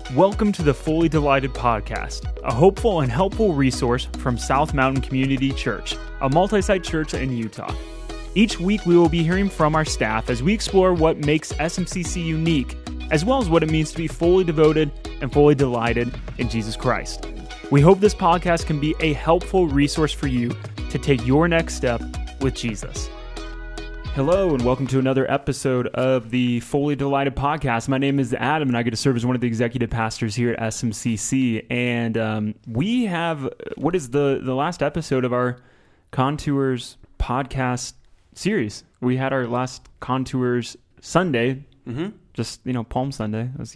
Welcome to the Fully Delighted Podcast, a hopeful and helpful resource from South Mountain Community Church, a multi-site church in Utah. Each week we will be hearing from our staff as we explore what makes SMCC unique, as well as what it means to be fully devoted and fully delighted in Jesus Christ. We hope this podcast can be a helpful resource for you to take your next step with Jesus. Hello, and welcome to another episode of the Fully Delighted Podcast. My name is Adam, and I get to serve as one of the executive pastors here at SMCC. And we have, what is the last episode of our Contours podcast series? We had our last Contours Sunday, just, Palm Sunday. That was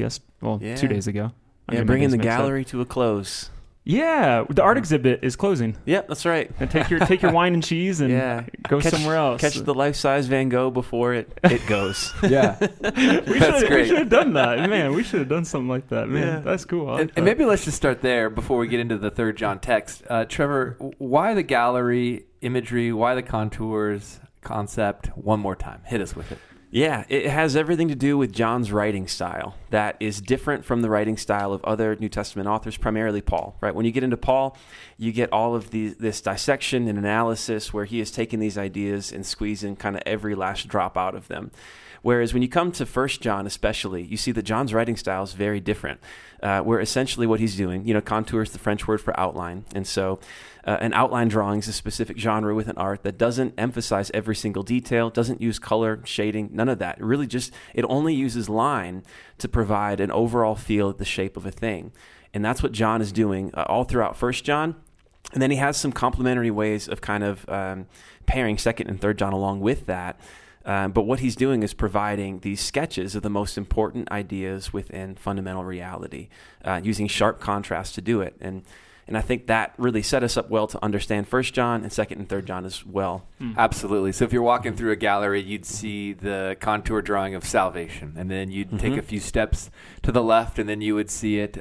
2 days ago. Bringing the gallery to a close. Yeah, the art exhibit is closing. Yep, that's right. And take your wine and cheese and go somewhere else. Catch the life-size Van Gogh before it goes. Yeah. That's great. We should have done that. Man, we should have done something like that. Man, yeah. That's cool. And maybe let's just start there before we get into the 3rd John text. Trevor, why the gallery imagery? Why the contours concept? One more time. Hit us with it. Yeah, it has everything to do with John's writing style that is different from the writing style of other New Testament authors, primarily Paul, right? When you get into Paul, you get all of this dissection and analysis where he is taking these ideas and squeezing kind of every last drop out of them. Whereas when you come to 1 John especially, you see that John's writing style is very different, where essentially what he's doing, contour is the French word for outline. And so an outline drawing is a specific genre within art that doesn't emphasize every single detail, doesn't use color, shading, none of that. It only uses line to provide an overall feel of the shape of a thing. And that's what John is doing all throughout 1 John. And then he has some complementary ways of kind of pairing 2nd and 3rd John along with that. But what he's doing is providing these sketches of the most important ideas within fundamental reality, using sharp contrast to do it. And I think that really set us up well to understand 1 John and 2nd and 3rd John as well. Absolutely. So if you're walking through a gallery, you'd see the contour drawing of salvation, and then you'd take a few steps to the left, and then you would see it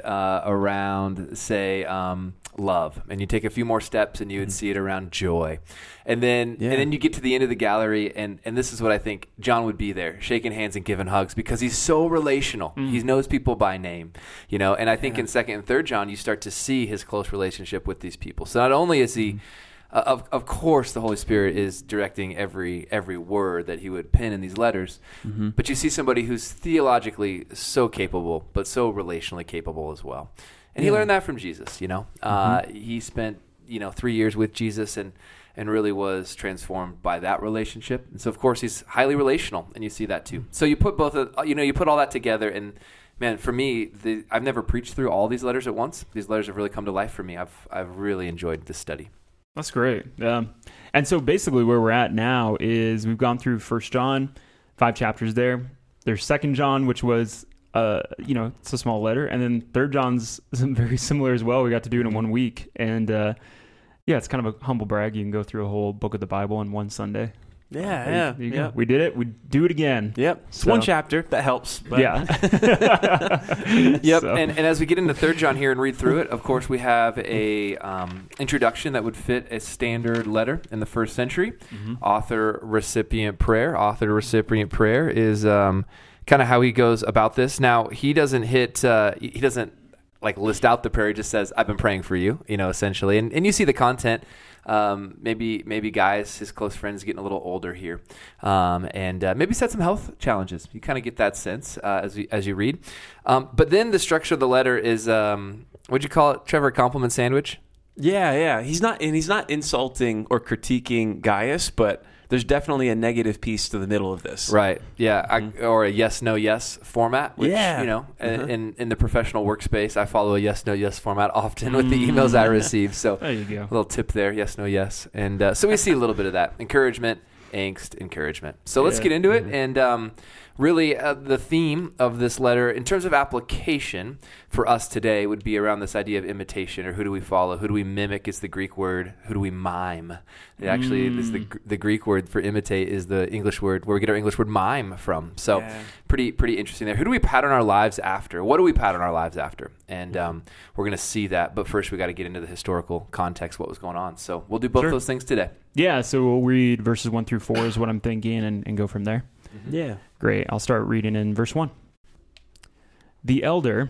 around, say, love, and you take a few more steps and you would see it around joy, and then you get to the end of the gallery, and this is what I think John would be there, shaking hands and giving hugs, because he's so relational. He knows people by name, and I think in 2nd and 3rd John you start to see his close relationship with these people. So not only is he of course the Holy Spirit is directing every word that he would pen in these letters, but you see somebody who's theologically so capable but so relationally capable as well. And he learned that from Jesus, He spent, 3 years with Jesus and really was transformed by that relationship. And so, of course, he's highly relational, and you see that too. So you put you put all that together, and man, for me, I've never preached through all these letters at once. These letters have really come to life for me. I've really enjoyed this study. That's great. And so basically where we're at now is we've gone through 1 John, 5 chapters there. There's 2nd John, which was it's a small letter, and then 3rd John's very similar as well. We got to do it in 1 week, and it's kind of a humble brag. You can go through a whole book of the Bible in one Sunday. Yeah. We did it. We do it again. Yep. It's one chapter. That helps. But. Yeah. Yep. So. And as we get into 3rd John here and read through it, of course, we have a introduction that would fit a standard letter in the first century. Author-recipient prayer. Author-recipient prayer is kind of how he goes about this. Now, he doesn't list out the prayer. He just says, I've been praying for you, essentially. And you see the content. Maybe guys, his close friends, getting a little older here, and maybe set some health challenges. You kind of get that sense as you read. But then the structure of the letter is, what'd you call it, Trevor? A compliment sandwich? Yeah. He's not insulting or critiquing Gaius, but there's definitely a negative piece to the middle of this. Right. Yeah. Or a yes, no, yes format, which, in the professional workspace, I follow a yes, no, yes format often with the emails I receive. So there you go. A little tip there. Yes, no, yes. And so we see a little bit of that. Encouragement, angst, encouragement. So let's get into it. And really, the theme of this letter, in terms of application for us today, would be around this idea of imitation, or who do we follow? Who do we mimic is the Greek word. Who do we mime? It actually, is the Greek word for imitate is the English word, where we get our English word mime from. So pretty interesting there. Who do we pattern our lives after? What do we pattern our lives after? And we're going to see that. But first, we got to get into the historical context, what was going on. So we'll do both those things today. Yeah, so we'll read verses 1 through 4 is what I'm thinking, and go from there. Yeah. Great. I'll start reading in verse 1. The elder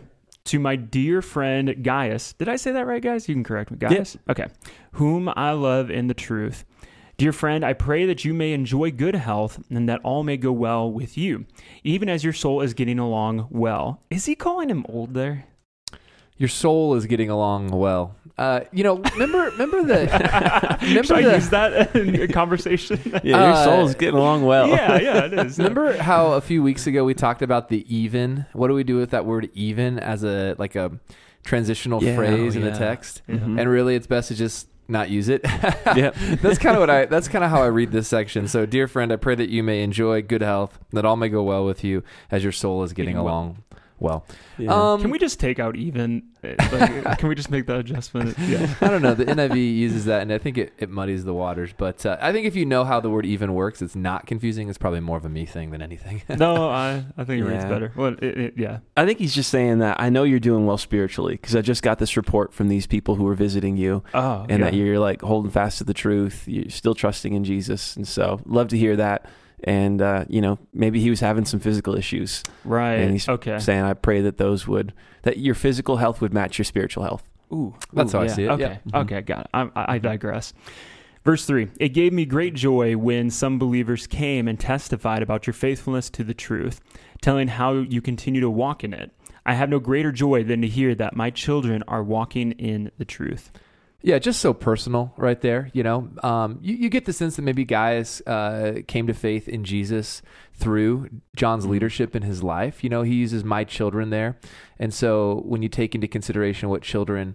To my dear friend Gaius, did I say that right, guys? You can correct me. Gaius? Yep. Okay. Whom I love in the truth. Dear friend, I pray that you may enjoy good health and that all may go well with you, even as your soul is getting along well. Is he calling him old there? Your soul is getting along well. Remember the Should I use that in a conversation? Yeah, your soul's getting along well. Yeah, it is. Remember how a few weeks ago we talked about the even? What do we do with that word even as a transitional phrase in the text? Mm-hmm. And really, it's best to just not use it. Yeah. That's kind of how I read this section. So, dear friend, I pray that you may enjoy good health, that all may go well with you as your soul is getting along well. Yeah. Can we just take out even? Can we just make that adjustment? Yeah. I don't know. The NIV uses that, and I think it muddies the waters. But I think if you know how the word even works, it's not confusing. It's probably more of a me thing than anything. No, I think it reads better. Well, yeah. I think he's just saying that I know you're doing well spiritually because I just got this report from these people who were visiting you, and that you're like holding fast to the truth. You're still trusting in Jesus, and so love to hear that. And maybe he was having some physical issues, right? And he's saying, "I pray that that your physical health would match your spiritual health." Ooh, that's how I see it. Okay, okay, got it. I digress. Verse 3, it gave me great joy when some believers came and testified about your faithfulness to the truth, telling how you continue to walk in it. I have no greater joy than to hear that my children are walking in the truth. Yeah, just so personal right there. You get the sense that maybe guys came to faith in Jesus through John's leadership in his life. He uses my children there. And so when you take into consideration what children,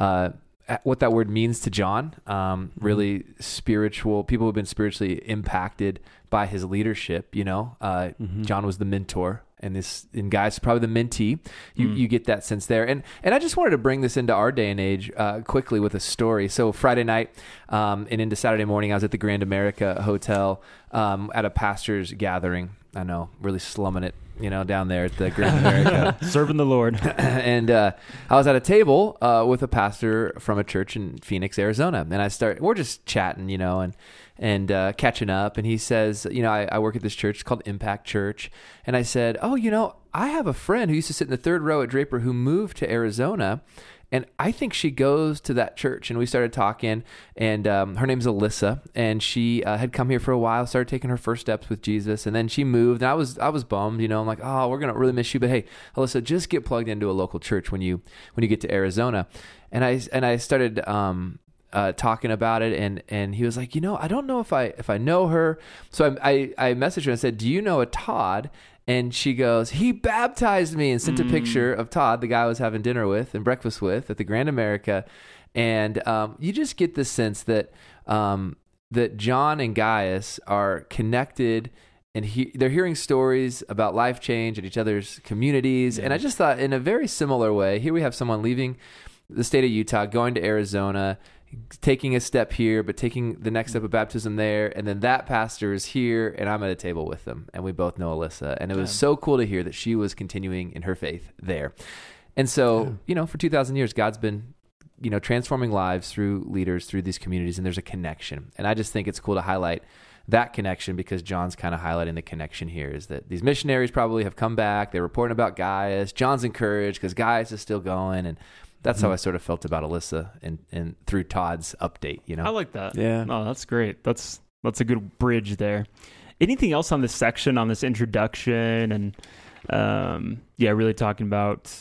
what that word means to John, really spiritual, people who have been spiritually impacted by his leadership, John was the mentor. And guys, probably the mentee. You get that sense there. And I just wanted to bring this into our day and age quickly with a story. So Friday night and into Saturday morning, I was at the Grand America Hotel at a pastor's gathering. I know, really slumming it, down there at the Grand America. Serving the Lord. And I was at a table with a pastor from a church in Phoenix, Arizona. And we're just chatting, and catching up. And he says, I work at this church. It's called Impact Church. And I said, I have a friend who used to sit in the third row at Draper who moved to Arizona. And I think she goes to that church. And we started talking. And her name's Alyssa. And she had come here for a while, started taking her first steps with Jesus. And then she moved. And I was bummed. I'm like, oh, we're going to really miss you. But hey, Alyssa, just get plugged into a local church when you get to Arizona. And I started talking about it, and he was like, I don't know if I know her. So I messaged her and I said, do you know a Todd? And she goes, he baptized me, and sent a picture of Todd, the guy I was having dinner with and breakfast with at the Grand America. And you just get the sense that that John and Gaius are connected, and they're hearing stories about life change at each other's communities. Yeah. And I just thought, in a very similar way, here we have someone leaving the state of Utah, going to Arizona, taking a step here, but taking the next step of baptism there. And then that pastor is here, and I'm at a table with them, and we both know Alyssa. And it was so cool to hear that she was continuing in her faith there. And so, for 2,000 years, God's been, transforming lives through leaders, through these communities, and there's a connection. And I just think it's cool to highlight that connection, because John's kind of highlighting the connection here, is that these missionaries probably have come back. They're reporting about Gaius. John's encouraged because Gaius is still going, and that's how I sort of felt about Alyssa and through Todd's update, I like that. Yeah. Oh, that's great. That's a good bridge there. Anything else on this section, on this introduction, and really talking about,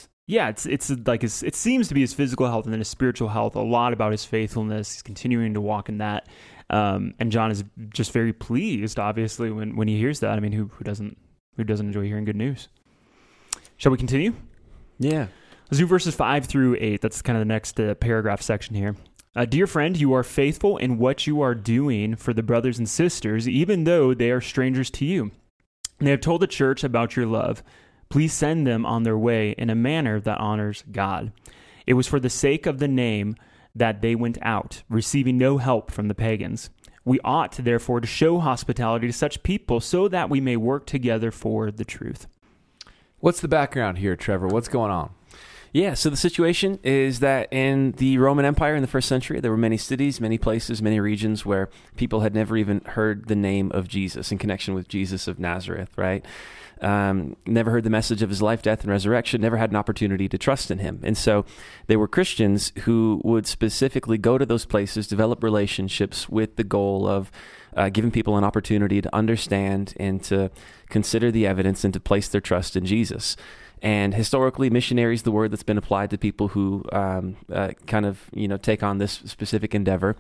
it seems to be his physical health and then his spiritual health, a lot about his faithfulness. He's continuing to walk in that. And John is just very pleased, obviously, when he hears that. I mean, who doesn't enjoy hearing good news? Shall we continue? Yeah. Let's do verses 5 through 8. That's kind of the next paragraph section here. Dear friend, you are faithful in what you are doing for the brothers and sisters, even though they are strangers to you. They have told the church about your love. Please send them on their way in a manner that honors God. It was for the sake of the name that they went out, receiving no help from the pagans. We ought, therefore, to show hospitality to such people so that we may work together for the truth. What's the background here, Trevor? What's going on? Yeah, so the situation is that in the Roman Empire in the first century, there were many cities, many places, many regions where people had never even heard the name of Jesus in connection with Jesus of Nazareth, right? Never heard the message of his life, death, and resurrection, never had an opportunity to trust in him. And so they were Christians who would specifically go to those places, develop relationships with the goal of giving people an opportunity to understand and to consider the evidence and to place their trust in Jesus. And historically, missionary is the word that's been applied to people who take on this specific endeavor.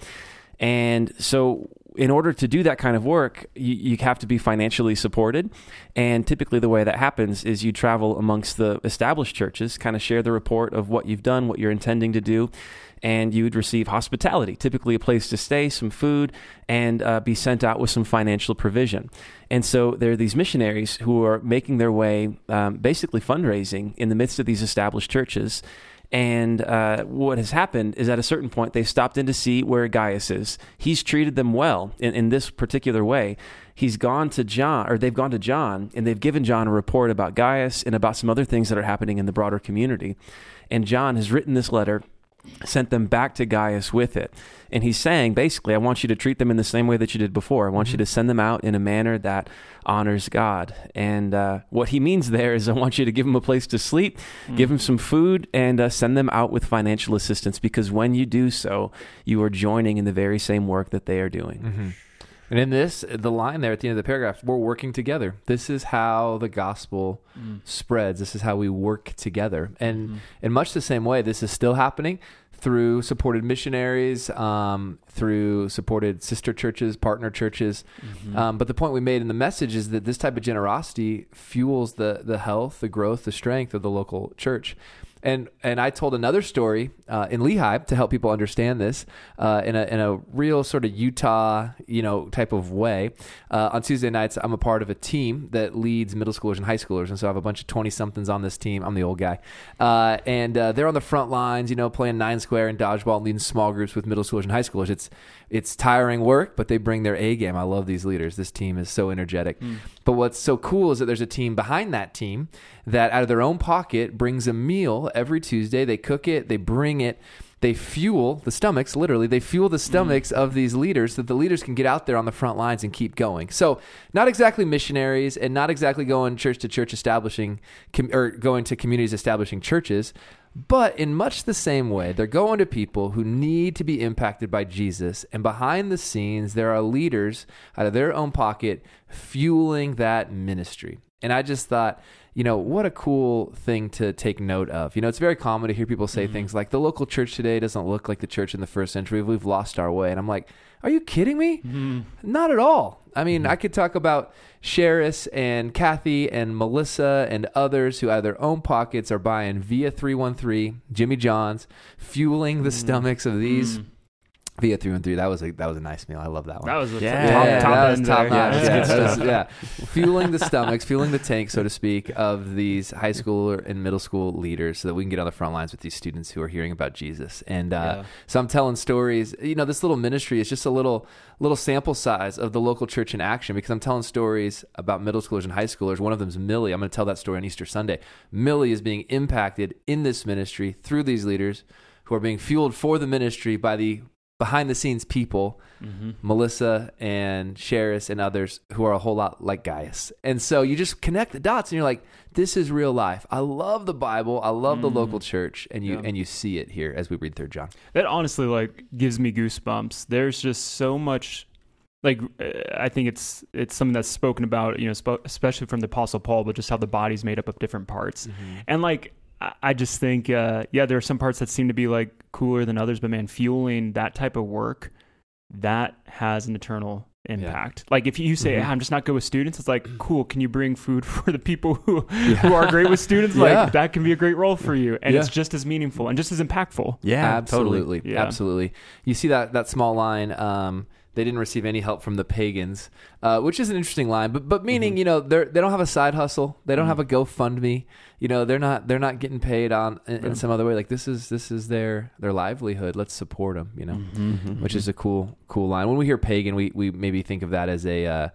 And so in order to do that kind of work, you have to be financially supported. And typically the way that happens is you travel amongst the established churches, kind of share the report of what you've done, what you're intending to do, and you would receive hospitality, typically a place to stay, some food, and be sent out with some financial provision. And so there are these missionaries who are making their way, basically fundraising in the midst of these established churches. And what has happened is at a certain point, they stopped in to see where Gaius is. He's treated them well in this particular way. They've gone to John, and they've given John a report about Gaius and about some other things that are happening in the broader community. And John has written this letter, sent them back to Gaius with it. And he's saying, basically, I want you to treat them in the same way that you did before. I want you to send them out in a manner that honors God. And what he means there is I want you to give them a place to sleep, give them some food, and send them out with financial assistance, because when you do so, you are joining in the very same work that they are doing. Mm-hmm. And in this, the line there at the end of the paragraph, we're working together. This is how the gospel spreads. This is how we work together. And in much the same way, this is still happening through supported missionaries, through supported sister churches, partner churches. But the point we made in the message is that this type of generosity fuels the health, the growth, the strength of the local church. And I told another story in Lehigh to help people understand this in a real sort of Utah, type of way. On Tuesday nights, I'm a part of a team that leads middle schoolers and high schoolers, and so I have a bunch of 20-somethings on this team. I'm the old guy, and they're on the front lines, playing 9-square and dodgeball, and leading small groups with middle schoolers and high schoolers. It's tiring work, but they bring their A game. I love these leaders. This team is so energetic. But what's so cool is that there's a team behind that team that out of their own pocket brings a meal every Tuesday. They cook it, they bring it, they fuel the stomachs, literally. They fuel the stomachs of these leaders so that the leaders can get out there on the front lines and keep going. So not exactly missionaries and not exactly going church to church establishing or going to communities establishing churches, but in much the same way, they're going to people who need to be impacted by Jesus. And behind the scenes, there are leaders out of their own pocket fueling that ministry. And I just thought, what a cool thing to take note of. It's very common to hear people say things like, the local church today doesn't look like the church in the first century. We've lost our way. And I'm like, are you kidding me? Not at all. I mean, I could talk about Sheris and Kathy and Melissa and others who out of their own pockets are buying Via 313, Jimmy John's, fueling the stomachs of these. Via 313, that was a nice meal. I love that one. That was top notch. Yeah. Fueling the stomachs, fueling the tank, so to speak, of these high school and middle school leaders, so that we can get on the front lines with these students who are hearing about Jesus. And so I'm telling stories. This little ministry is just a little sample size of the local church in action, because I'm telling stories about middle schoolers and high schoolers. One of them is Millie. I'm going to tell that story on Easter Sunday. Millie is being impacted in this ministry through these leaders who are being fueled for the ministry by the behind-the-scenes people, Melissa and Sheris and others who are a whole lot like Gaius. And so you just connect the dots and you're like, this is real life. I love the Bible. I love the local church. And you see it here as we read through John. That honestly gives me goosebumps. There's just so much, I think it's something that's spoken about, especially from the Apostle Paul, but just how the body's made up of different parts. And I just think, there are some parts that seem to be cooler than others, but man, fueling that type of work, that has an eternal impact. If you say, I'm just not good with students, it's cool. Can you bring food for the people who are great with students? That can be a great role for you. And it's just as meaningful and just as impactful. Yeah, absolutely. Totally. Yeah. Absolutely. You see that small line, they didn't receive any help from the pagans, which is an interesting line, but meaning, they don't have a side hustle. They don't have a GoFundMe. They're not getting paid in some other way. This is their livelihood. Let's support them, which is a cool line. When we hear pagan, we maybe think of that as a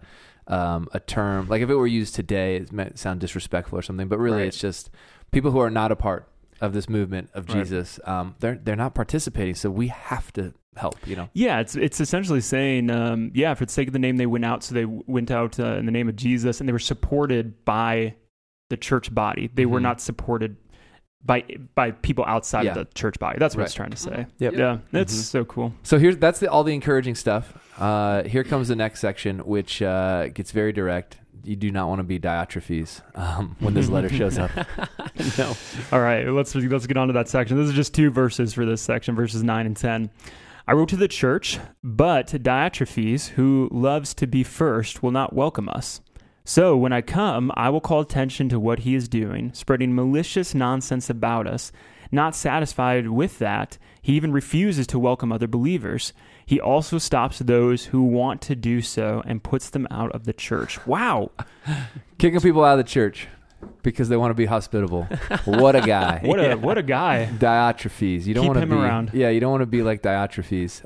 term, if it were used today, it might sound disrespectful or something, but really it's just people who are not a part of this movement of Jesus, they're not participating. So we have to help, Yeah, it's essentially saying, for the sake of the name, they went out. So they went out in the name of Jesus, and they were supported by the church body. They were not supported by people outside of the church body. That's what it's trying to say. Yep. Yeah, that's so cool. So that's all the encouraging stuff. Here comes the next section, which gets very direct. You do not want to be Diotrephes when this letter shows up. No. All right, let's get on to that section. This is just 2 verses for this section, verses 9 and 10. I wrote to the church, but Diotrephes, who loves to be first, will not welcome us. So when I come, I will call attention to what he is doing, spreading malicious nonsense about us. Not satisfied with that, he even refuses to welcome other believers. He also stops those who want to do so and puts them out of the church. Wow. Kicking people out of the church because they want to be hospitable. What a guy. What a guy. Diotrephes. You don't Keep want to him be around. Yeah, you don't want to be like Diotrephes.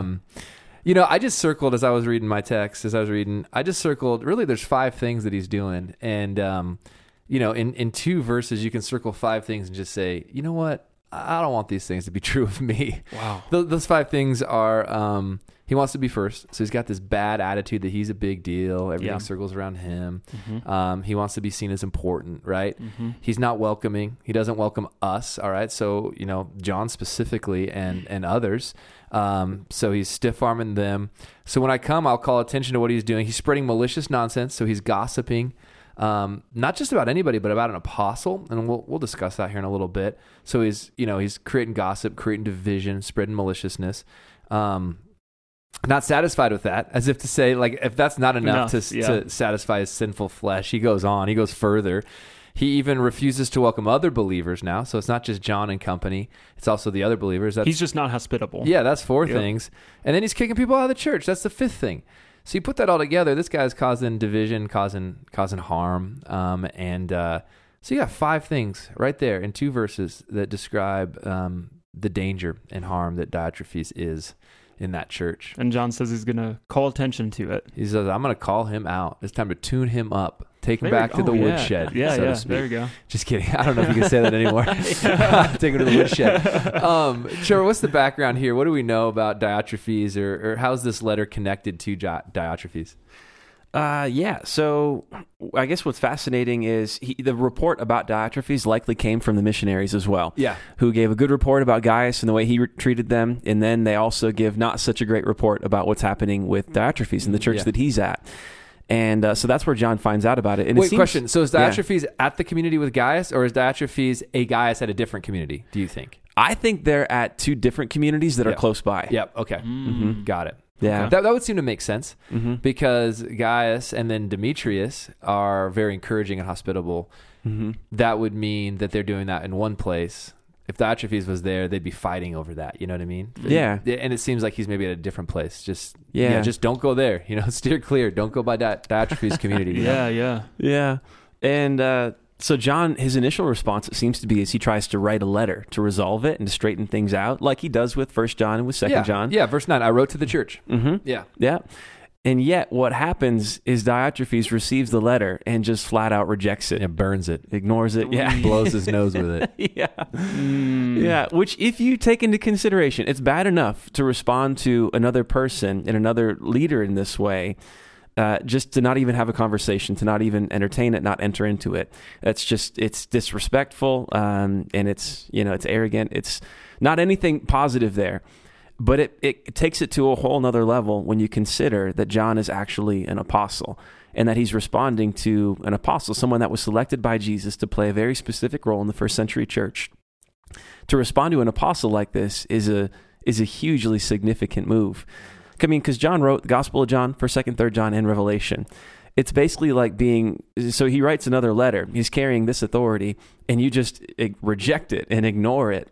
I just circled as I was reading my text, I just circled, really there's 5 things that he's doing. And, in 2 verses, you can circle 5 things and just say, you know what? I don't want these things to be true of me. Wow. Those 5 things are, he wants to be first. So he's got this bad attitude that he's a big deal. Everything circles around him. Mm-hmm. He wants to be seen as important, right? Mm-hmm. He's not welcoming. He doesn't welcome us. All right. So, John specifically and others. So he's stiff-arming them. So when I come, I'll call attention to what he's doing. He's spreading malicious nonsense. So he's gossiping. Not just about anybody, but about an apostle. And we'll discuss that here in a little bit. So he's creating gossip, creating division, spreading maliciousness. Not satisfied with that, as if to say, like, if that's not enough to satisfy his sinful flesh, he goes on, he goes further. He even refuses to welcome other believers now. So it's not just John and company. It's also the other believers. He's just not hospitable. Yeah, that's 4 things. And then he's kicking people out of the church. That's the 5th thing. So you put that all together, this guy's causing division, causing harm. So you got 5 things right there in 2 verses that describe the danger and harm that Diotrephes is in that church. And John says he's going to call attention to it. He says, I'm going to call him out. It's time to tune him up. Take him back to the woodshed. Yeah, so to speak. There you go. Just kidding. I don't know if you can say that anymore. Take him to the woodshed. Sure, what's the background here? What do we know about Diotrephes, or how's this letter connected to Diotrephes? So I guess what's fascinating is the report about Diotrephes likely came from the missionaries as well. Yeah. Who gave a good report about Gaius and the way he treated them. And then they also give not such a great report about what's happening with Diotrephes in the church that he's at. And so that's where John finds out about it. And question. So is Diotrephes at the community with Gaius, or is Diotrephes a Gaius at a different community, do you think? I think they're at 2 different communities that are close by. Yep. Okay. Mm-hmm. Got it. Yeah. Okay. That would seem to make sense because Gaius and then Demetrius are very encouraging and hospitable. Mm-hmm. That would mean that they're doing that in one place. If Diotrephes was there, they'd be fighting over that. You know what I mean? Yeah. And it seems like he's maybe at a different place. Just don't go there. Steer clear. Don't go by Diotrephes' community. Yeah. And so John, his initial response, it seems to be, is he tries to write a letter to resolve it and to straighten things out, like he does with 1 John and with 2 John. Yeah, verse 9, I wrote to the church. Mm-hmm. Yeah. And yet what happens is Diotrephes receives the letter and just flat out rejects it. Yeah, burns it. Ignores it. Yeah. Blows his nose with it. Yeah. Which, if you take into consideration, it's bad enough to respond to another person and another leader in this way, just to not even have a conversation, to not even entertain it, not enter into it. It's disrespectful, and it's arrogant. It's not anything positive there. But it takes it to a whole nother level when you consider that John is actually an apostle and that he's responding to an apostle, someone that was selected by Jesus to play a very specific role in the first century church. To respond to an apostle like this is a hugely significant move. I mean, because John wrote the Gospel of John, 1st, 2nd, 3rd John, and Revelation. It's basically like so he writes another letter. He's carrying this authority, and you just reject it and ignore it.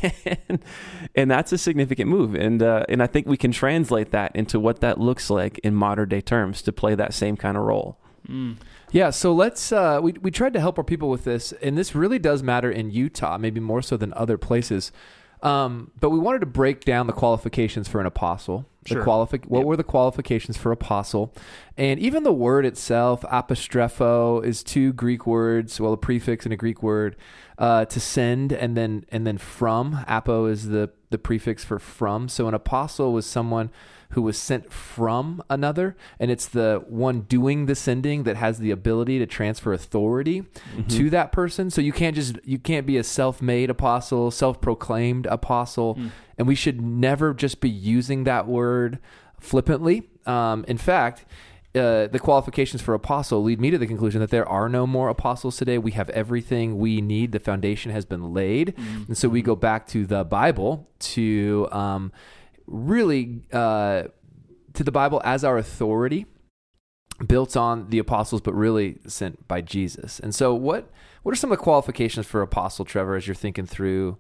And that's a significant move. And I think we can translate that into what that looks like in modern day terms to play that same kind of role. Mm. Yeah, so let's, we tried to help our people with this, and this really does matter in Utah, maybe more so than other places. But we wanted to break down the qualifications for an apostle. Sure. What were the qualifications for apostle? And even the word itself, apostrepho, is two Greek words, a prefix and a Greek word, to send, and then from. Apo is the prefix for from. So an apostle was someone who was sent from another, and it's the one doing the sending that has the ability to transfer authority to that person. So you can't be a self-made apostle, self-proclaimed apostle, and we should never just be using that word flippantly. In fact, the qualifications for apostle lead me to the conclusion that there are no more apostles today. We have everything we need. The foundation has been laid. And so we go back to the Bible to really to the Bible as our authority, built on the apostles, but really sent by Jesus. And so what are some of the qualifications for apostle, Trevor, as you're thinking through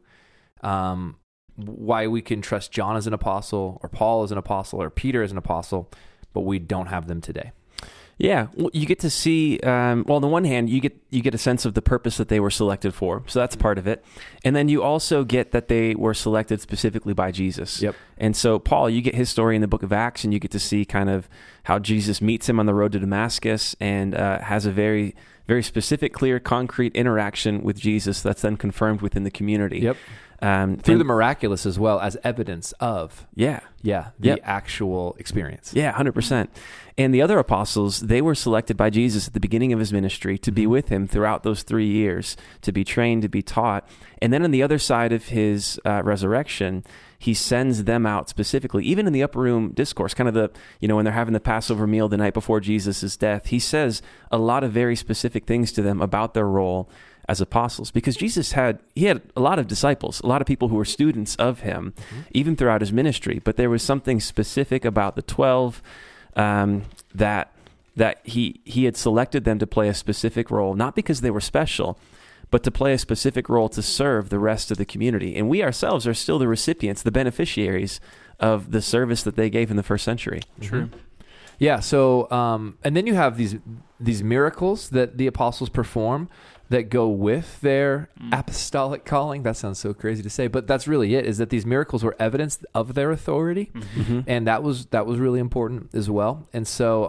why we can trust John as an apostle, or Paul as an apostle, or Peter as an apostle, but we don't have them today? Yeah, well, you get to see. On the one hand, you get a sense of the purpose that they were selected for, so that's part of it. And then you also get that they were selected specifically by Jesus. Yep. And so Paul, you get his story in the book of Acts, and you get to see kind of how Jesus meets him on the road to Damascus, and has a very, very specific, clear, concrete interaction with Jesus that's then confirmed within the community. Yep. Through the miraculous as well as evidence of the actual experience. Yeah, 100%. And the other apostles, they were selected by Jesus at the beginning of his ministry to be with him throughout those 3 years, to be trained, to be taught. And then on the other side of his resurrection, he sends them out specifically, even in the upper room discourse, kind of when they're having the Passover meal the night before Jesus' death, he says a lot of very specific things to them about their role as apostles, because Jesus had a lot of disciples, a lot of people who were students of him, even throughout his ministry. But there was something specific about the 12 that he had selected them to play a specific role, not because they were special, but to play a specific role to serve the rest of the community. And we ourselves are still the recipients, the beneficiaries of the service that they gave in the first century. True. Yeah. So, and then you have these miracles that the apostles perform that go with their apostolic calling. That sounds so crazy to say, but that's really it, is that these miracles were evidence of their authority. And that was really important as well. And so,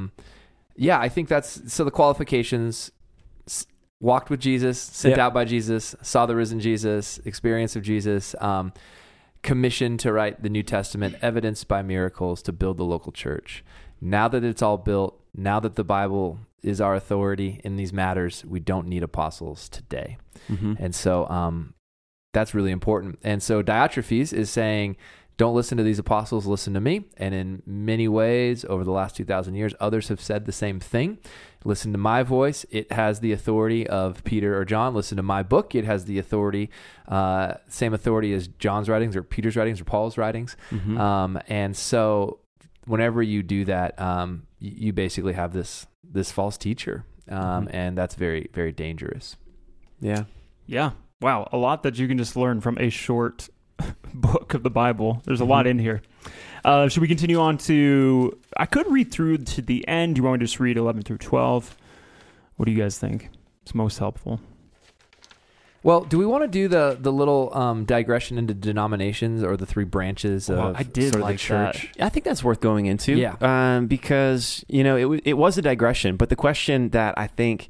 I think so the qualifications: walked with Jesus, sent out by Jesus, saw the risen Jesus, experience of Jesus, commissioned to write the New Testament, evidenced by miracles to build the local church. Now that it's all built, now that the Bible is our authority in these matters, we don't need apostles today. And so that's really important. And so Diotrephes is saying, don't listen to these apostles, listen to me. And in many ways, over the last 2,000 years, others have said the same thing. Listen to my voice. It has the authority of Peter or John. Listen to my book. It has the authority, same authority as John's writings or Peter's writings or Paul's writings. And so whenever you do that, you basically have this false teacher. And that's very, very dangerous. Yeah. Yeah. Wow. A lot that you can just learn from a short book of the Bible. There's a lot in here. Should we continue on to, I could read through to the end. Do you want me to just read 11 through 12? What do you guys think? It's most helpful. Well, do we want to do the little digression into denominations or the three branches of I did sort of like the church? I think that's worth going into. Yeah. Because, it was a digression, but the question that I think,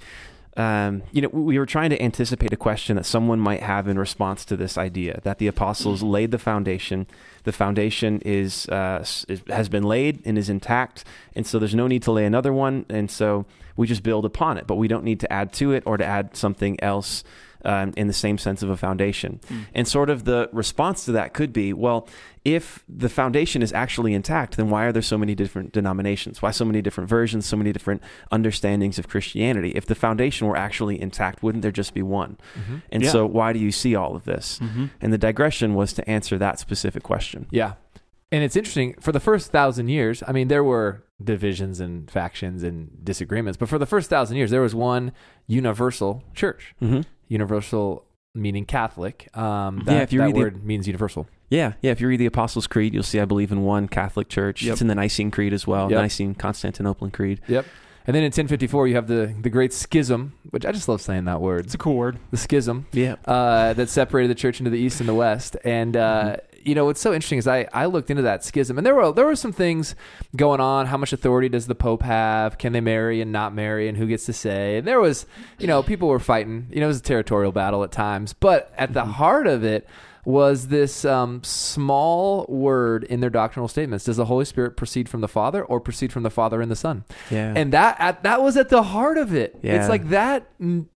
we were trying to anticipate a question that someone might have in response to this idea that the apostles laid the foundation. The foundation has been laid and is intact, and so there's no need to lay another one, and so we just build upon it, but we don't need to add to it or to add something else in the same sense of a foundation. And sort of the response to that could be, well, if the foundation is actually intact, then why are there so many different denominations? Why so many different versions, so many different understandings of Christianity? If the foundation were actually intact, wouldn't there just be one? And so why do you see all of this? And the digression was to answer that specific question. Yeah. And it's interesting, for the first 1,000 years, I mean, there were divisions and factions and disagreements, but for the first 1,000 years, there was one universal church. Universal meaning Catholic. If you read word means universal. Yeah. If you read the Apostles' Creed, you'll see, I believe, in one Catholic church. It's in the Nicene Creed as well, Nicene Constantinople Creed. Yep. And then in 1054, you have the Great Schism, which I just love saying that word. It's a cool word. The schism. Yeah. That separated the church into the East and the West. And, what's so interesting is I looked into that schism, and there were some things going on. How much authority does the Pope have? Can they marry and not marry, and who gets to say? And there was, people were fighting. It was a territorial battle at times, but at the heart of it was this small word in their doctrinal statements. Does the Holy Spirit proceed from the Father or proceed from the Father and the Son? Yeah. And that was at the heart of it. Yeah. It's like that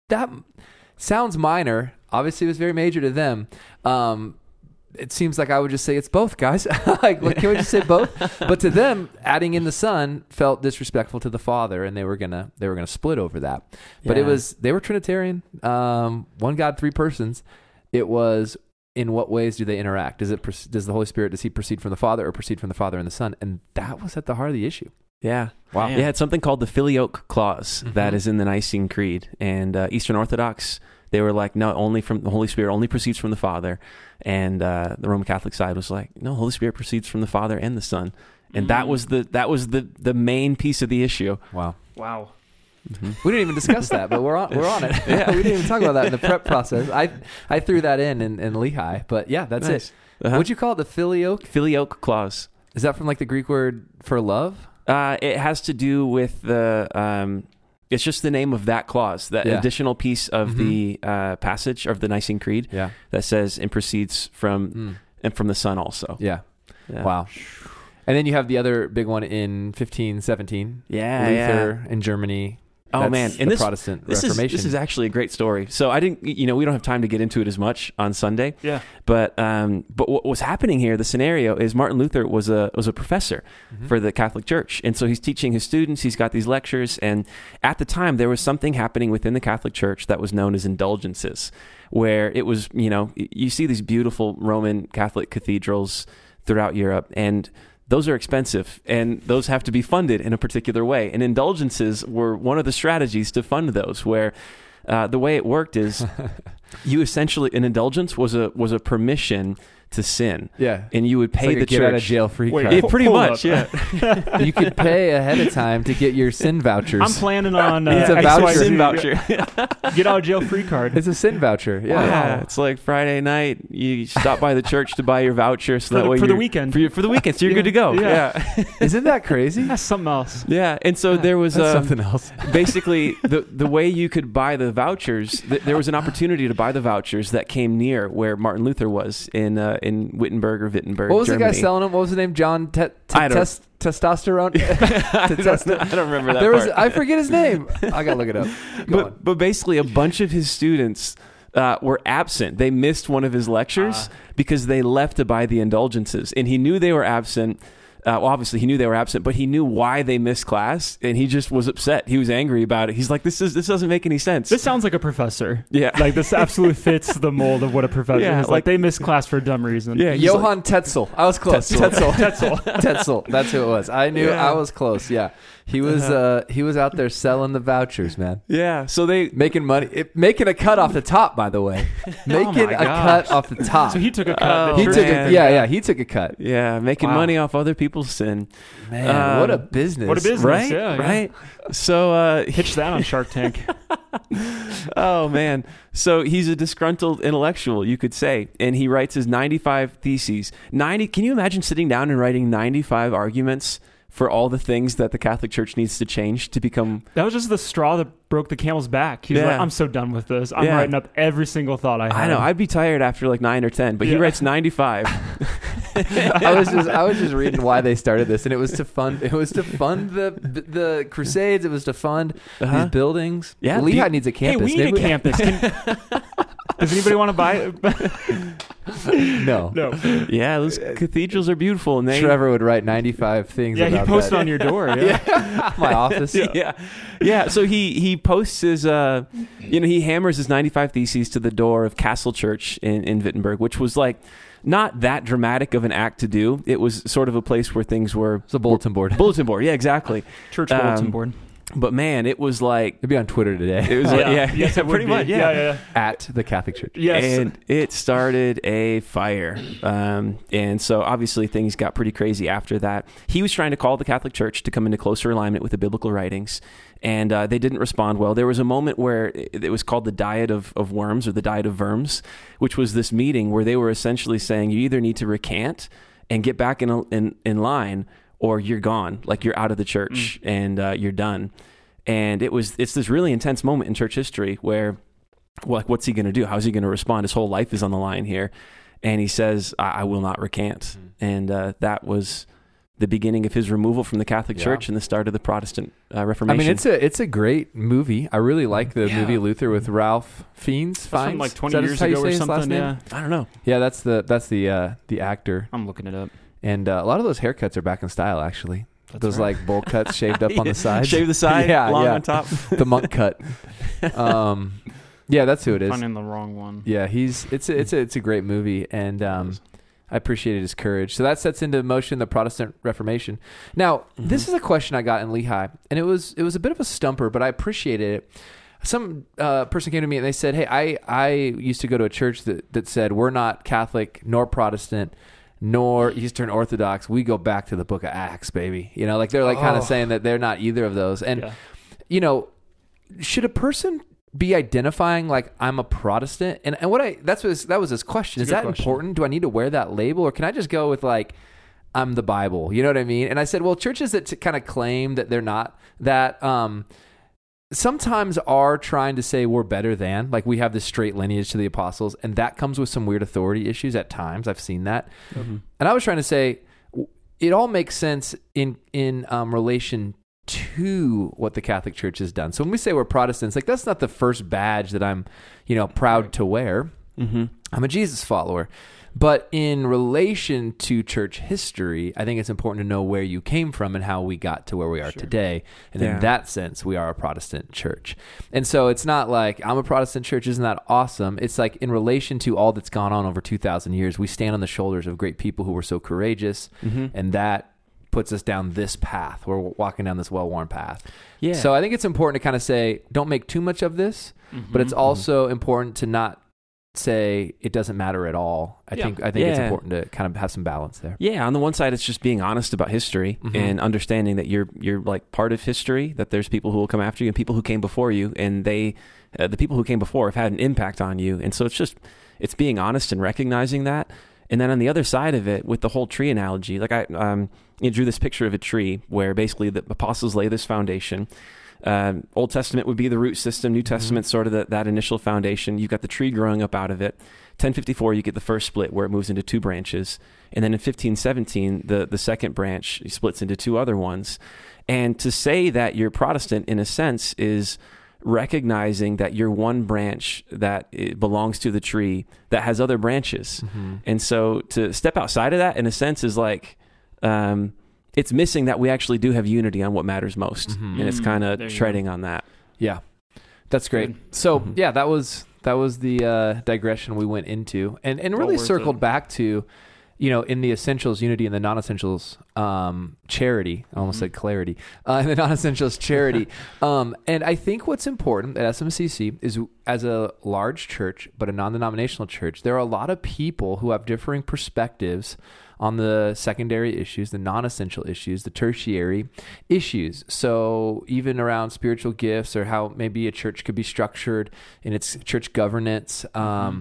sounds minor. Obviously, it was very major to them. It seems like I would just say it's both, guys. Can we just say both? But to them, adding in the Son felt disrespectful to the Father, and they were gonna split over that. But they were Trinitarian, one God, three persons. It was, in what ways do they interact? Does the Holy Spirit, does he proceed from the Father or proceed from the Father and the Son? And that was at the heart of the issue. Yeah. Wow. It had something called the Filioque Clause that is in the Nicene Creed. And Eastern Orthodox, they were like, no, only from the Holy Spirit only proceeds from the Father. And the Roman Catholic side was like, no, Holy Spirit proceeds from the Father and the Son. And that was the main piece of the issue. Wow. Mm-hmm. We didn't even discuss that, but we're on it. Yeah. We didn't even talk about that in the prep process. I threw that in Lehigh, but yeah, that's Nice. it. What'd you call it? The Filioque? Filioque Clause. Is that from like the Greek word for love? It has to do with the. It's just the name of that clause, that additional piece of the passage of the Nicene Creed that says and proceeds from and from the Son also. Yeah. Wow. And then you have the other big one in 1517. Luther in Germany. Oh, man. And the Protestant Reformation. This is actually a great story. So I didn't, we don't have time to get into it as much on Sunday. Yeah. But what was happening here, the scenario is Martin Luther was a professor for the Catholic Church. And so he's teaching his students, he's got these lectures. And at the time, there was something happening within the Catholic Church that was known as indulgences, where it was, you see these beautiful Roman Catholic cathedrals throughout Europe, and those are expensive, and those have to be funded in a particular way. And indulgences were one of the strategies to fund those, where the way it worked is you essentially, an indulgence was a permission to sin. Yeah. And you would pay the get church. out of jail free card. Yeah, pretty Hold much, up. yeah. You could pay ahead of time to get your sin vouchers. I'm planning on It's a voucher. Sin voucher. Get out of jail free card. It's a sin voucher. Yeah. Yeah, it's like Friday night. You stop by the church to buy your voucher, so For that the- way for the you're- weekend. for the weekend, so you're good to go. Yeah. Isn't that crazy? That's something else. Yeah, and so there was That's something else. basically the way you could buy the vouchers. There was an opportunity to buy the vouchers that came near where Martin Luther was in Wittenberg or Wittenberg. What was Germany. the guy selling them? What was his name? John I don't- Testosterone? I don't remember that part. I forget his name. I gotta look it up. Go on. But basically, a bunch of his students were absent. They missed one of his lectures because they left to buy the indulgences, and he knew they were absent. Obviously, he knew they were absent, but he knew why they missed class, and he just was upset. He was angry about it. He's like, "This doesn't make any sense." This sounds like a professor. Yeah. Like this absolutely fits the mold of what a professor Yeah, is. like- Like they missed class for a dumb reason. Yeah, he's Johann Tetzel. I was close. Tetzel. Tetzel. That's who it was. I knew Yeah. I was close. Yeah. He was out there selling the vouchers, man. Yeah, so they Making money. Making a cut off the top, by the way. Making a cut off the top. So he took a cut. Oh, He that took church- man. he took a cut. making Wow. money off other people's sin. Man, what a business. What a business. Right? Yeah, yeah. Right? So Pitch that on Shark Tank. oh man. So he's a disgruntled intellectual, you could say, and he writes his 95 theses. Can you imagine sitting down and writing 95 arguments for all the things that the Catholic Church needs to change to become... That was just the straw that broke the camel's back. He was Yeah. like, I'm so done with this. I'm Yeah. writing up every single thought I have. I know, I'd be tired after like 9 or 10, but he Yeah. writes 95. I was just reading why they started this, and it was to fund the Crusades. It was to fund these buildings. Yeah, Lehigh needs a Hey, campus. we need a campus. Does anybody want to buy it? No. No. Yeah, those cathedrals are beautiful, and they... Trevor would write 95 things. Yeah, he about posted that. on your door. Yeah. My office. Yeah. So he posts his, he hammers his 95 theses to the door of Castle Church in Wittenberg, which was like not that dramatic of an act to do. It was sort of a place where things were... It's a bulletin board. Bulletin board, yeah, exactly. Church bulletin board. But man, it was like It'd be on Twitter today. it was Yes, it would pretty be. much, yeah. Yeah. At the Catholic Church. Yes. And it started a fire. And so obviously things got pretty crazy after that. He was trying to call the Catholic Church to come into closer alignment with the biblical writings, and they didn't respond well. There was a moment where it was called the Diet of Worms, or the Diet of Worms, which was this meeting where they were essentially saying you either need to recant and get back in line, or you're gone, like you're out of the church and you're done. And it's this really intense moment in church history where, like, what's he going to do? How's he going to respond? His whole life is on the line here. And he says, I will not recant. And that was the beginning of his removal from the Catholic Church and the start of the Protestant Reformation. I mean, it's a great movie. I really like the movie Luther with Ralph Fiennes. That's from like 20 years ago or something. Yeah. I don't know. Yeah, that's the actor. I'm looking it up. And a lot of those haircuts are back in style, actually. Those like bowl cuts shaved up on the sides. Shave the side, long on top. The monk cut. Yeah, that's who it is. Finding the wrong one. Yeah, it's a great movie, and I appreciated his courage. So that sets into motion the Protestant Reformation. Now, this is a question I got in Lehigh, and it was a bit of a stumper, but I appreciated it. Some person came to me and they said, "Hey, I used to go to a church that said we're not Catholic nor Protestant nor Eastern Orthodox. We go back to the Book of Acts, baby." You know, like they're like kind of saying that they're not either of those. And you know, should a person be identifying like I'm a Protestant? And that was his question. Is that important? Do I need to wear that label, or can I just go with like I'm the Bible? You know what I mean? And I said, well, churches that kind of claim that they're not that sometimes are trying to say we're better than, like we have this straight lineage to the apostles, and that comes with some weird authority issues at times. I've seen that. And I was trying to say it all makes sense in relation to what the Catholic Church has done. So when we say we're Protestants, like that's not the first badge that I'm, proud to wear. I'm a Jesus follower. But in relation to church history, I think it's important to know where you came from and how we got to where we are today. And in that sense, we are a Protestant church. And so it's not like I'm a Protestant church, isn't that awesome? It's like in relation to all that's gone on over 2,000 years, we stand on the shoulders of great people who were so courageous, and that puts us down this path. We're walking down this well-worn path. Yeah. So I think it's important to kind of say, don't make too much of this, but it's also important to not say it doesn't matter at all. I think it's important to kind of have some balance there. Yeah, on the one side, it's just being honest about history and understanding that you're like part of history, that there's people who will come after you and people who came before you, and the people who came before have had an impact on you. And so it's being honest and recognizing that. And then on the other side of it, with the whole tree analogy, like I drew this picture of a tree where basically the apostles lay this foundation. Old Testament would be the root system. New Testament sort of that initial foundation. You've got the tree growing up out of it. 1054, you get the first split where it moves into two branches. And then in 1517, the second branch splits into two other ones. And to say that you're Protestant, in a sense, is recognizing that you're one branch that belongs to the tree that has other branches. And so to step outside of that, in a sense, is like... it's missing that we actually do have unity on what matters most, and it's kind of treading on that. Yeah, that's great. So that was the digression we went into, and really circled back to, in the essentials unity and the non-essentials charity. I almost said clarity. In the non-essentials charity, and I think what's important at SMCC is, as a large church but a non-denominational church, there are a lot of people who have differing perspectives on the secondary issues, the non-essential issues, the tertiary issues. So even around spiritual gifts, or how maybe a church could be structured in its church governance. We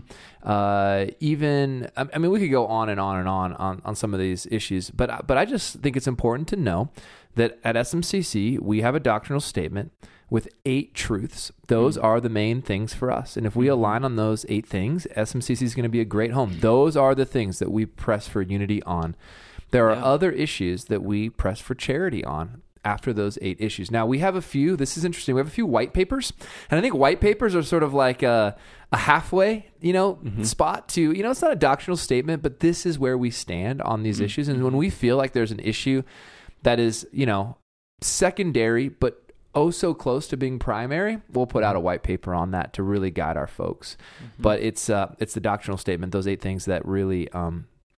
could go on and on and on some of these issues. But I just think it's important to know that at SMCC, we have a doctrinal statement with 8 truths. Those are the main things for us. And if we align on those 8 things, SMCC is going to be a great home. Those are the things that we press for unity on. There are other issues that we press for charity on after those 8 issues. Now, we have a few, this is interesting, we have a few white papers. And I think white papers are sort of like a halfway, spot to, it's not a doctrinal statement, but this is where we stand on these issues. And when we feel like there's an issue that is, secondary, but so close to being primary, we'll put out a white paper on that to really guide our folks. But it's the doctrinal statement, those 8 things that really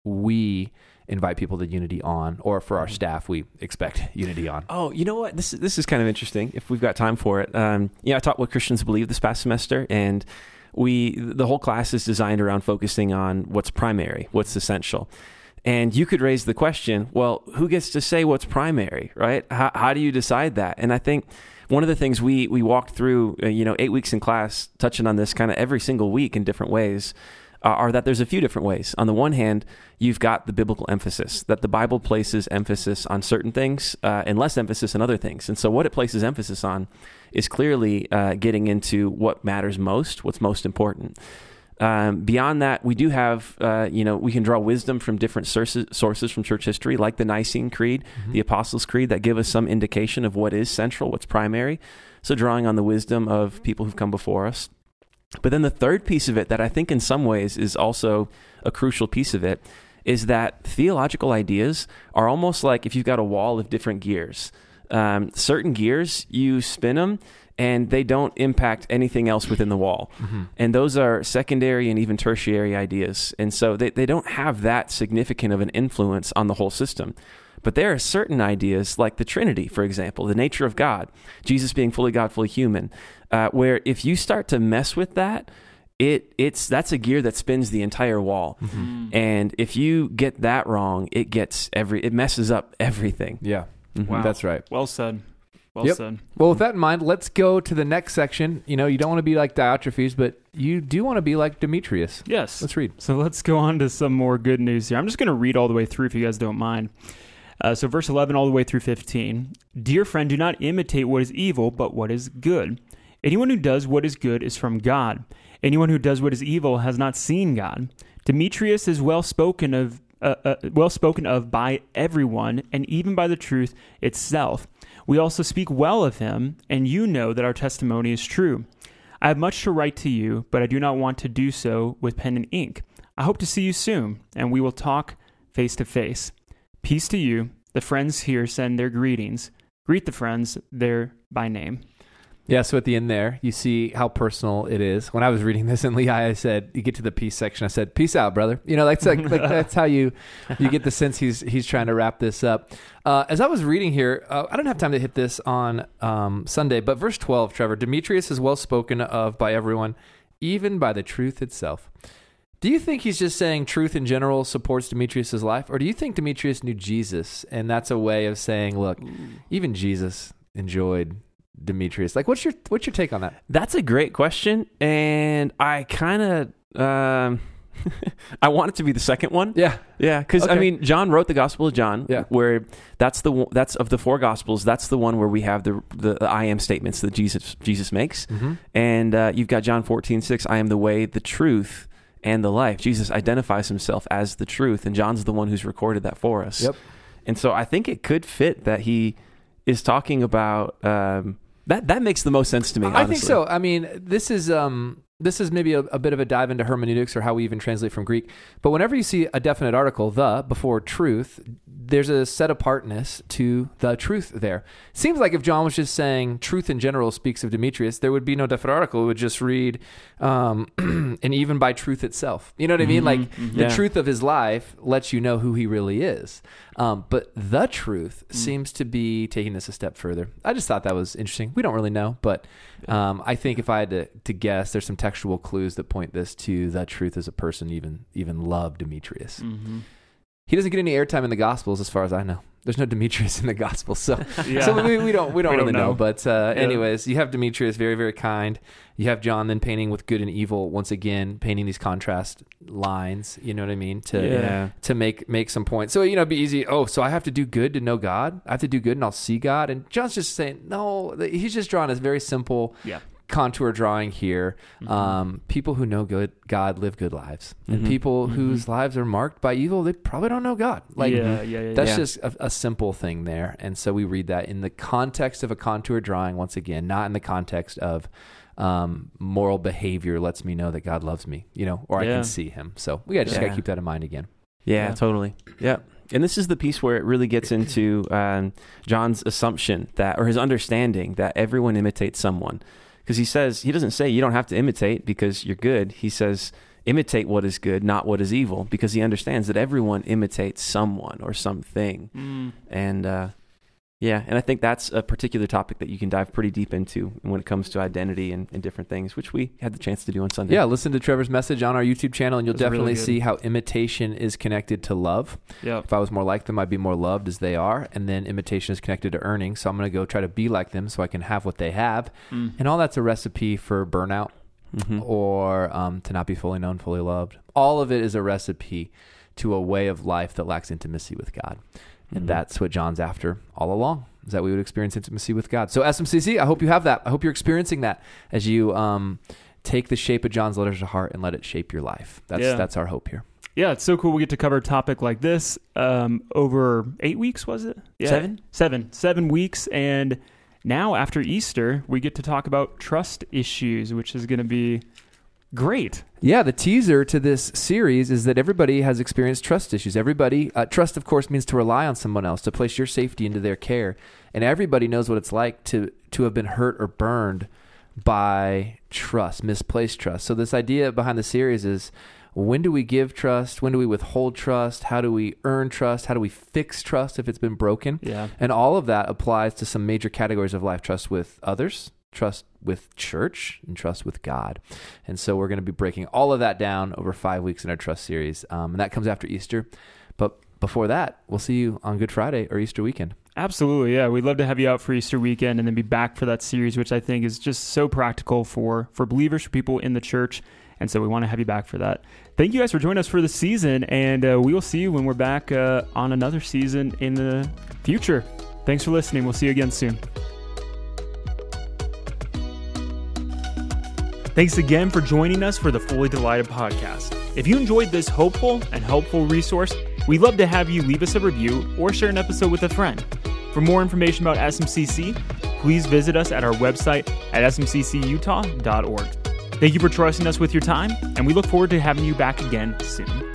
we invite people to unity on, or for our staff, we expect unity on? Oh, you know what? This is kind of interesting if we've got time for it. I taught What Christians Believe this past semester, and the whole class is designed around focusing on what's primary, what's essential. And you could raise the question, well, who gets to say what's primary, right? How do you decide that? And I think one of the things we walked through, 8 weeks in class, touching on this kind of every single week in different ways, are that there's a few different ways. On the one hand, you've got the biblical emphasis, that the Bible places emphasis on certain things and less emphasis on other things. And so what it places emphasis on is clearly getting into what matters most, what's most important. Beyond that, we do have, we can draw wisdom from different sources from church history, like the Nicene Creed, the Apostles' Creed, that give us some indication of what is central, what's primary. So drawing on the wisdom of people who've come before us. But then the third piece of it that I think in some ways is also a crucial piece of it is that theological ideas are almost like if you've got a wall of different gears. Certain gears, you spin them, and they don't impact anything else within the wall. Mm-hmm. And those are secondary and even tertiary ideas. And so they don't have that significant of an influence on the whole system. But there are certain ideas, like the Trinity, for example, the nature of God, Jesus being fully God, fully human, where if you start to mess with that, that's a gear that spins the entire wall. Mm-hmm. And if you get that wrong, it messes up everything. Yeah. Mm-hmm. Wow. That's right. Well said. Well said. Well, with that in mind, let's go to the next section. You don't want to be like Diotrephes, but you do want to be like Demetrius. Yes. Let's read. So let's go on to some more good news here. I'm just going to read all the way through if you guys don't mind. So verse 11 all the way through 15. Dear friend, do not imitate what is evil, but what is good. Anyone who does what is good is from God. Anyone who does what is evil has not seen God. Demetrius is well spoken of by everyone, and even by the truth itself. We also speak well of him, and you know that our testimony is true. I have much to write to you, but I do not want to do so with pen and ink. I hope to see you soon, and we will talk face to face. Peace to you. The friends here send their greetings. Greet the friends there by name. Yeah, so at the end there, you see how personal it is. When I was reading this in Lehigh, I said, you get to the peace section, I said, peace out, brother. That's how you get the sense he's trying to wrap this up. As I was reading here, I don't have time to hit this on Sunday, but verse 12, Trevor, Demetrius is well spoken of by everyone, even by the truth itself. Do you think he's just saying truth in general supports Demetrius' life? Or do you think Demetrius knew Jesus, and that's a way of saying, look, even Jesus enjoyed Demetrius? Like, what's your take on that? That's a great question, and I kind of I want it to be the second one. Yeah, because okay. I mean, John wrote the Gospel of John, where that's of the four Gospels. That's the one where we have the I am statements that Jesus makes, and you've got John 14:6. I am the way, the truth, and the life. Jesus identifies himself as the truth, and John's the one who's recorded that for us. Yep. And so I think it could fit that he is talking about that makes the most sense to me, honestly. I think so. I mean, this is maybe a bit of a dive into hermeneutics, or how we even translate from Greek. But whenever you see a definite article, the, before truth, there's a set apartness to the truth there. Seems like if John was just saying truth in general speaks of Demetrius, there would be no definite article. It would just read, and even by truth itself. You know what I mean? Like the truth of his life lets you know who he really is. But the truth seems to be taking this a step further. I just thought that was interesting. We don't really know, but I think if I had to guess, there's some textual clues that point this to the truth as a person even loved Demetrius. Mm-hmm. He doesn't get any airtime in the Gospels, as far as I know. There's no Demetrius in the Gospels, so we don't really know. But anyways, you have Demetrius, very, very kind. You have John then painting with good and evil, once again painting these contrast lines. You know what I mean? To make some points. So it'd be easy. Oh, so I have to do good to know God. I have to do good and I'll see God. And John's just saying no. He's just drawing a very simple contour drawing here. People who know God live good lives, and people whose lives are marked by evil, they probably don't know God. That's just a simple thing there. And so we read that in the context of a contour drawing, once again, not in the context of moral behavior lets me know that God loves me, or I can see him. So we just got to keep that in mind again. Yeah, totally. Yeah. And this is the piece where it really gets into John's assumption or his understanding that everyone imitates someone. Because he doesn't say you don't have to imitate because you're good. He says, imitate what is good, not what is evil, because he understands that everyone imitates someone or something. And and I think that's a particular topic that you can dive pretty deep into when it comes to identity and different things, which we had the chance to do on Sunday. Yeah, listen to Trevor's message on our YouTube channel, and you'll definitely really see how imitation is connected to love. Yep. If I was more like them, I'd be more loved as they are. And then imitation is connected to earning. So I'm going to go try to be like them so I can have what they have. And all that's a recipe for burnout or to not be fully known, fully loved. All of it is a recipe to a way of life that lacks intimacy with God. And that's what John's after all along, is that we would experience intimacy with God. So SMCC, I hope you have that. I hope you're experiencing that as you take the shape of John's letters to heart and let it shape your life. That's our hope here. Yeah, it's so cool we get to cover a topic like this over 8 weeks, was it? Yeah. 7 weeks. And now after Easter, we get to talk about trust issues, which is going to be great. Yeah, the teaser to this series is that everybody has experienced trust issues. Everybody, trust, of course, means to rely on someone else, to place your safety into their care. And everybody knows what it's like to have been hurt or burned by trust, misplaced trust. So this idea behind the series is, when do we give trust? When do we withhold trust? How do we earn trust? How do we fix trust if it's been broken? Yeah. And all of that applies to some major categories of life: trust with others, trust with church, and trust with God. And so we're going to be breaking all of that down over 5 weeks in our trust series. And that comes after Easter. But before that, we'll see you on Good Friday or Easter weekend. Absolutely, yeah. We'd love to have you out for Easter weekend and then be back for that series, which I think is just so practical for believers, for people in the church. And so we want to have you back for that. Thank you guys for joining us for the season, and we will see you when we're back on another season in the future. Thanks for listening. We'll see you again soon. Thanks again for joining us for the Fully Delighted podcast. If you enjoyed this hopeful and helpful resource, we'd love to have you leave us a review or share an episode with a friend. For more information about SMCC, please visit us at our website at smccutah.org. Thank you for trusting us with your time, and we look forward to having you back again soon.